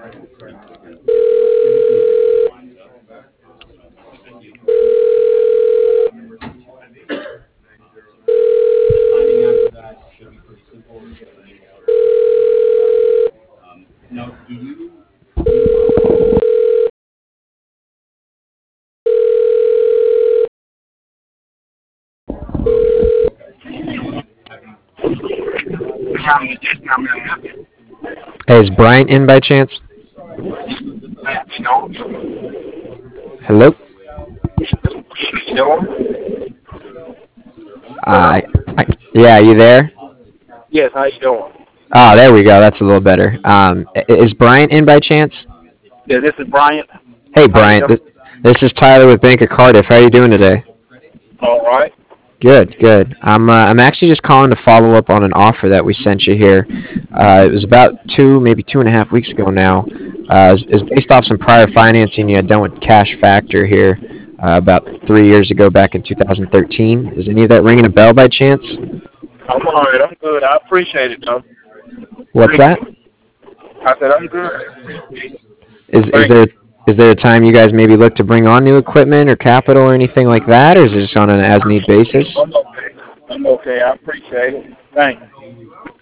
Hey, is Bryant in by chance? Hello? Uh, yeah, you there? Yes, how you doing? Oh, there we go. That's a little better. Is Bryant in by chance? Yeah, this is Bryant. Hey, How you Bryant. doing? This is Tyler with Bank of Cardiff. How are you doing today? All right. Good, good. I'm actually just calling to follow up on an offer that we sent you here. It was about maybe 2.5 weeks ago now. It's based off some prior financing you had done with Cash Factor here about 3 years ago, back in 2013. Is any of that ringing a bell by chance? I'm all right. I'm good. I appreciate it, though. What's Thank that? you. I said I'm good. Is Thank there you. a time you guys maybe look to bring on new equipment or capital or anything like that, or is it just on an as need basis? I'm okay. I'm okay. I appreciate it. Thank you.